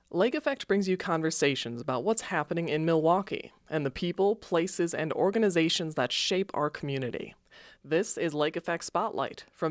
Lake Effect brings you conversations about what's happening in Milwaukee and the people, places, and organizations that shape our community. This is Lake Effect Spotlight from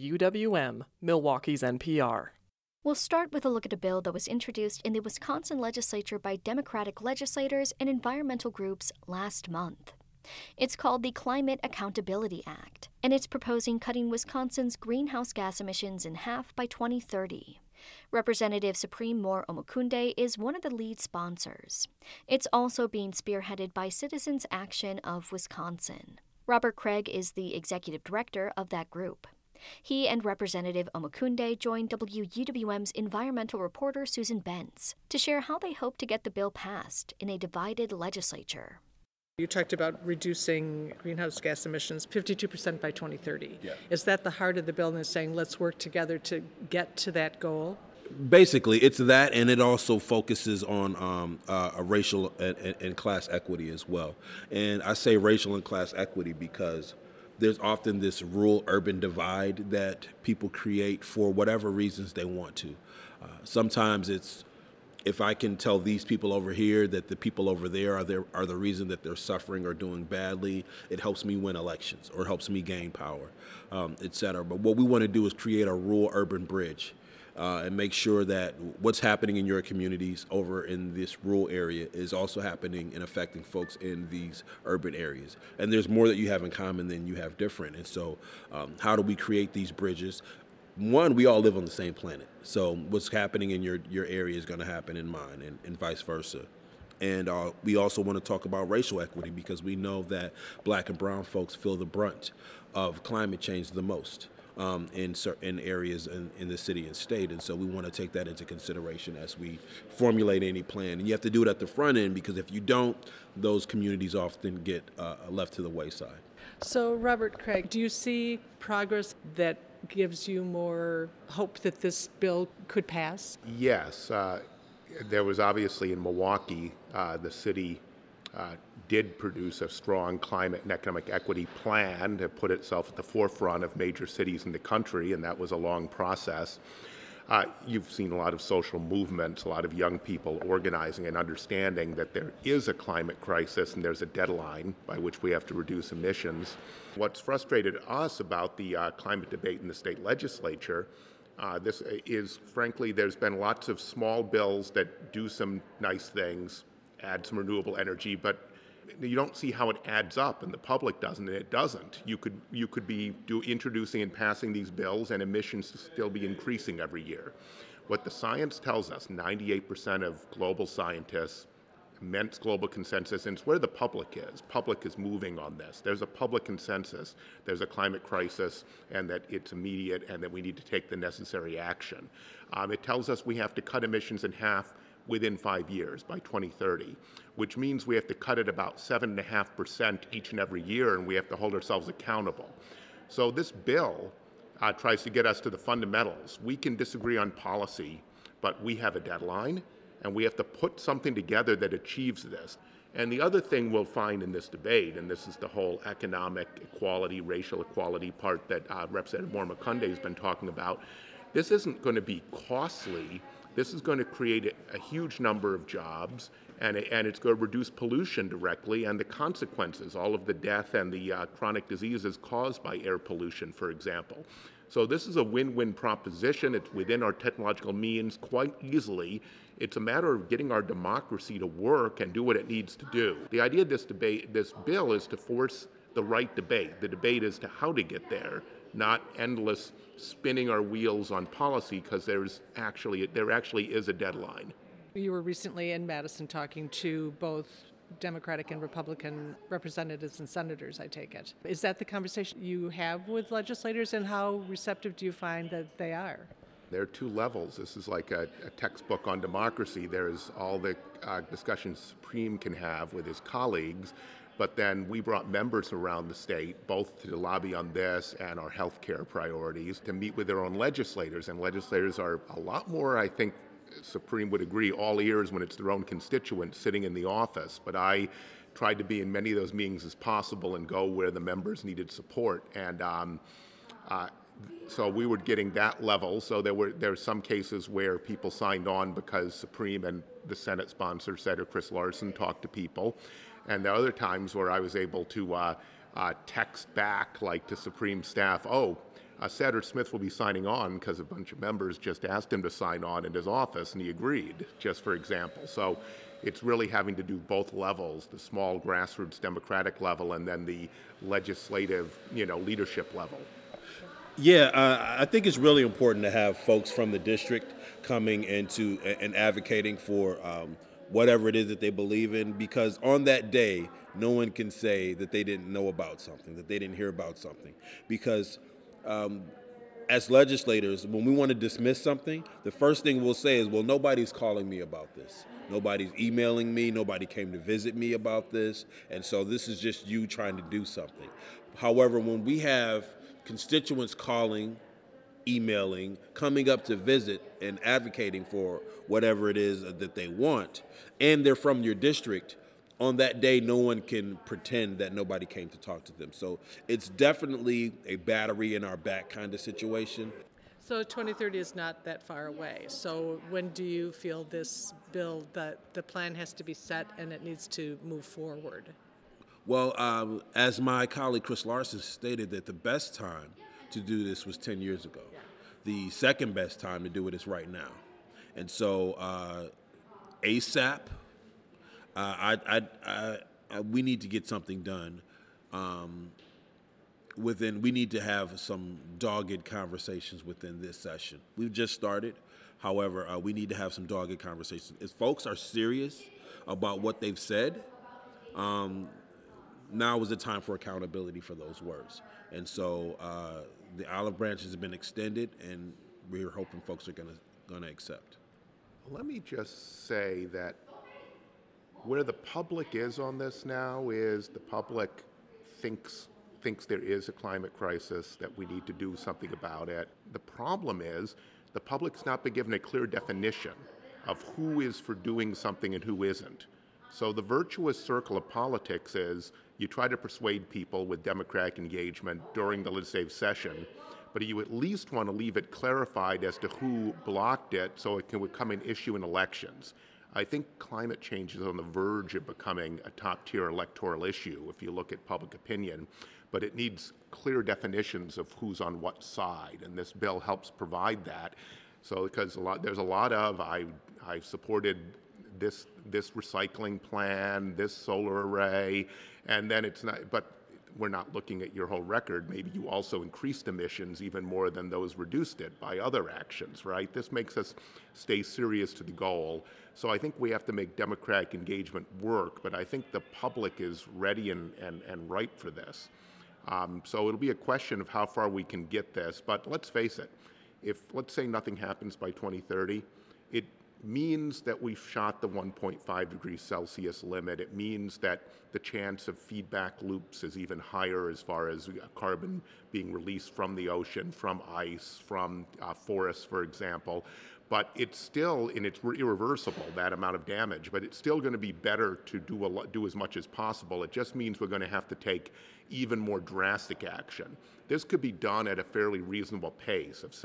WUWM, Milwaukee's NPR. We'll start with a look at a bill that was introduced in the Wisconsin legislature by Democratic legislators and environmental groups last month. It's called the Climate Accountability Act, and it's proposing cutting Wisconsin's greenhouse gas emissions in half by 2030. Representative Supreme Moore Omokunde is one of the lead sponsors. It's also being spearheaded by Citizens Action of Wisconsin. Robert Craig is the executive director of that group. He and Representative Omokunde joined WUWM's environmental reporter Susan Benz to share how they hope to get the bill passed in a divided legislature. You talked about reducing greenhouse gas emissions 52% by 2030. Yeah. Is that the heart of the bill and saying let's work together to get to that goal? Basically, it's that, and it also focuses on a racial and class equity as well. And I say racial and class equity because there's often this rural-urban divide that people create for whatever reasons they want to. Sometimes it's, if I can tell these people over here that the people over there are the reason that they're suffering or doing badly, it helps me win elections or helps me gain power, et cetera. But what we want to do is create a rural-urban bridge and make sure that what's happening in your communities over in this rural area is also happening and affecting folks in these urban areas. And there's more that you have in common than you have different. And so how do we create these bridges? One, we all live on the same planet. So what's happening in your area is going to happen in mine and vice versa. And we also want to talk about racial equity because we know that black and brown folks feel the brunt of climate change the most in certain areas in the city and state. And so we want to take that into consideration as we formulate any plan. And you have to do it at the front end because if you don't, those communities often get left to the wayside. So, Robert Craig, do you see progress that gives you more hope that this bill could pass? Yes. There was obviously in Milwaukee, the city did produce a strong climate and economic equity plan to put itself at the forefront of major cities in the country, and that was a long process. You've seen a lot of social movements, a lot of young people organizing and understanding that there is a climate crisis and there's a deadline by which we have to reduce emissions. What's frustrated us about the climate debate in the state legislature, this is, frankly, there's been lots of small bills that do some nice things, add some renewable energy, but you don't see how it adds up, and the public doesn't, and it doesn't. You could be introducing and passing these bills, and emissions still be increasing every year. What the science tells us, 98% of global scientists, immense global consensus, and it's where the public is. Public is moving on this. There's a public consensus. There's a climate crisis, and that it's immediate, and that we need to take the necessary action. It tells us we have to cut emissions in half within 5 years, by 2030, which means we have to cut it about 7.5% each and every year, and we have to hold ourselves accountable. So this bill tries to get us to the fundamentals. We can disagree on policy, but we have a deadline, and we have to put something together that achieves this. And the other thing we'll find in this debate, and this is the whole economic equality, racial equality part that Representative Moore Omokunde has been talking about, this isn't going to be costly. This is going to create a huge number of jobs, and it's going to reduce pollution directly and the consequences, all of the death and the chronic diseases caused by air pollution, for example. So this is a win-win proposition. It's within our technological means quite easily. It's a matter of getting our democracy to work and do what it needs to do. The idea of this bill is to force the right debate. The debate is to how to get there, not endless spinning our wheels on policy, because there actually is a deadline. You were recently in Madison talking to both Democratic and Republican representatives and senators, I take it. Is that the conversation you have with legislators, and how receptive do you find that they are? There are two levels. This is like a textbook on democracy. There's all the discussions Supreme can have with his colleagues, but then we brought members around the state, both to lobby on this and our health care priorities, to meet with their own legislators. And legislators are a lot more, I think, Supreme would agree, all ears when it's their own constituents sitting in the office. But I tried to be in many of those meetings as possible and go where the members needed support. And So we were getting that level. So there were some cases where people signed on because Supreme and the Senate sponsor, Senator Chris Larson, talked to people, and there are other times where I was able to text back, like to Supreme staff, Senator Smith will be signing on because a bunch of members just asked him to sign on in his office, and he agreed, just for example. So it's really having to do both levels, the small grassroots democratic level and then the legislative, leadership level. Yeah, I think it's really important to have folks from the district coming into and advocating for whatever it is that they believe in, because on that day, no one can say that they didn't know about something, that they didn't hear about something. Because as legislators, when we want to dismiss something, the first thing we'll say is, well, nobody's calling me about this. Nobody's emailing me. Nobody came to visit me about this. And so this is just you trying to do something. However, when we have constituents calling, emailing, coming up to visit and advocating for whatever it is that they want, and they're from your district, on that day, no one can pretend that nobody came to talk to them. So it's definitely a battery in our back kind of situation. So 2030 is not that far away. So when do you feel this bill, that the plan has to be set and it needs to move forward? Well, as my colleague Chris Larson stated, that the best time to do this was 10 years ago. Yeah. The second best time to do it is right now. And so ASAP, we need to get something done. We need to have some dogged conversations within this session. We've just started. However, we need to have some dogged conversations. If folks are serious about what they've said, now is the time for accountability for those words. And so the olive branches have been extended, and we're hoping folks are going to accept. Let me just say that where the public is on this now is the public thinks there is a climate crisis, that we need to do something about it. The problem is the public's not been given a clear definition of who is for doing something and who isn't. So the virtuous circle of politics is you try to persuade people with democratic engagement during the legislative session, but you at least want to leave it clarified as to who blocked it so it can become an issue in elections. I think climate change is on the verge of becoming a top-tier electoral issue if you look at public opinion, but it needs clear definitions of who's on what side, and this bill helps provide that. So because there's a lot of, I supported this recycling plan, this solar array, and then it's not, but we're not looking at your whole record. Maybe you also increased emissions even more than those reduced it by other actions, right? This makes us stay serious to the goal. So I think we have to make democratic engagement work, but I think the public is ready and ripe for this. So it'll be a question of how far we can get this, but let's face it, if let's say nothing happens by 2030, it means that we've shot the 1.5 degrees Celsius limit. It means that the chance of feedback loops is even higher as far as carbon being released from the ocean, from ice, from forests, for example. But it's still, and it's irreversible, that amount of damage, but it's still going to be better to do as much as possible. It just means we're going to have to take even more drastic action. This could be done at a fairly reasonable pace of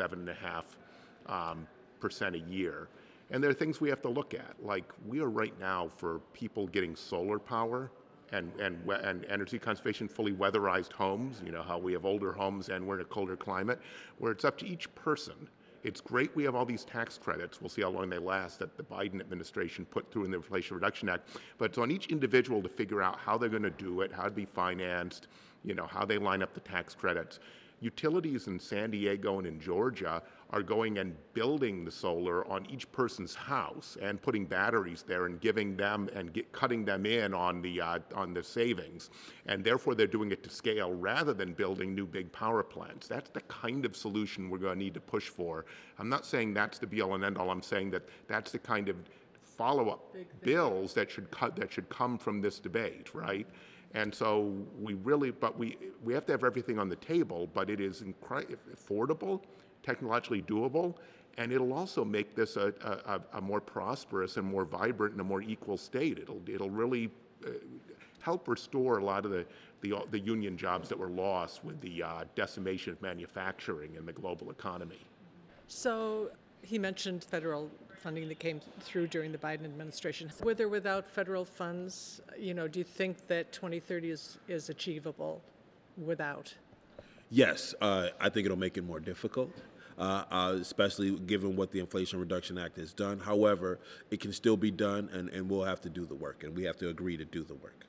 7.5% a year. And there are things we have to look at, like we are right now for people getting solar power and energy conservation, fully weatherized homes, you know how we have older homes and we're in a colder climate, where it's up to each person. It's great we have all these tax credits, we'll see how long they last, that the Biden administration put through in the Inflation Reduction Act, but it's on each individual to figure out how they're going to do it, how to be financed, you know, how they line up the tax credits. Utilities in San Diego and in Georgia are going and building the solar on each person's house and putting batteries there and giving them and cutting them in on the savings, and therefore they're doing it to scale rather than building new big power plants. That's the kind of solution we're going to need to push for. I'm not saying that's the be-all and end-all. I'm saying that that's the kind of follow-up bills that should come from this debate, right? And so we have to have everything on the table, but it is affordable, technologically doable, and it'll also make this a more prosperous and more vibrant and a more equal state. It'll really help restore a lot of the union jobs that were lost with the decimation of manufacturing in the global economy. So he mentioned federal funding that came through during the Biden administration. With or without federal funds, do you think that 2030 is achievable without? Yes, I think it'll make it more difficult, especially given what the Inflation Reduction Act has done. However, it can still be done, and we'll have to do the work, and we have to agree to do the work.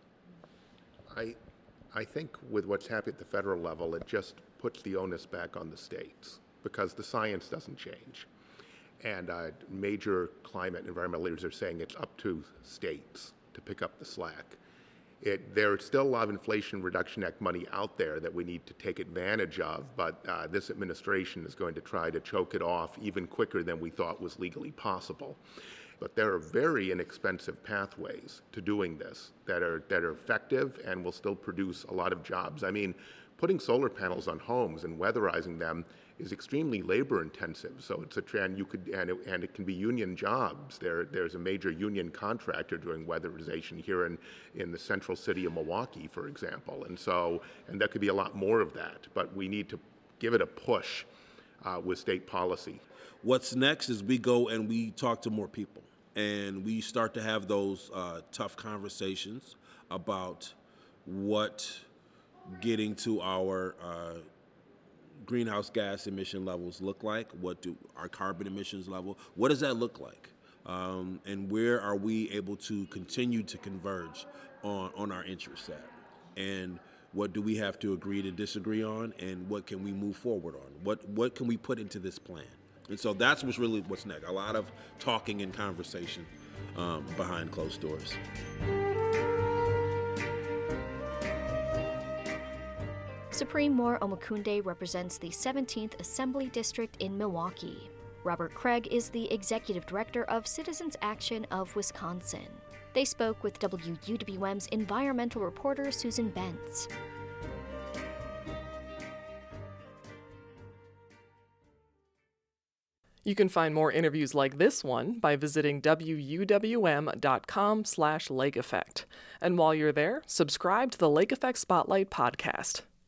I think with what's happening at the federal level, it just puts the onus back on the states because the science doesn't change. And major climate and environmental leaders are saying it's up to states to pick up the slack. There's still a lot of Inflation Reduction Act money out there that we need to take advantage of, but this administration is going to try to choke it off even quicker than we thought was legally possible. But there are very inexpensive pathways to doing this that are effective and will still produce a lot of jobs. I mean, putting solar panels on homes and weatherizing them is extremely labor intensive. So it's a trend and it can be union jobs. There's a major union contractor doing weatherization here in the central city of Milwaukee, for example. And there could be a lot more of that, but we need to give it a push with state policy. What's next is we go and we talk to more people, and we start to have those tough conversations about what getting to our greenhouse gas emission levels look like. What do our carbon emissions level, what does that look like? And where are we able to continue to converge on our interests at? And what do we have to agree to disagree on, and what can we move forward on? What can we put into this plan? And so that's what's next. A lot of talking and conversation behind closed doors. Supreme Moore Omokunde represents the 17th Assembly District in Milwaukee. Robert Craig is the Executive Director of Citizens Action of Wisconsin. They spoke with WUWM's environmental reporter Susan Bentz. You can find more interviews like this one by visiting wuwm.com/Lake Effect. And while you're there, subscribe to the Lake Effect Spotlight podcast.